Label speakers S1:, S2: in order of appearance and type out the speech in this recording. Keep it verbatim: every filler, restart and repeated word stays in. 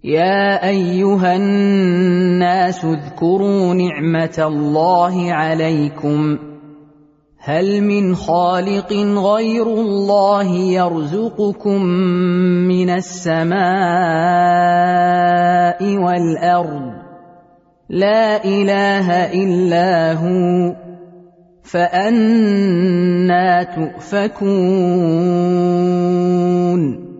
S1: يا أيها الناس اذكروا نعمة الله عليكم هل من خالق غير الله يرزقكم من السماء والأرض لا إله إلا هو فأنى تؤفكون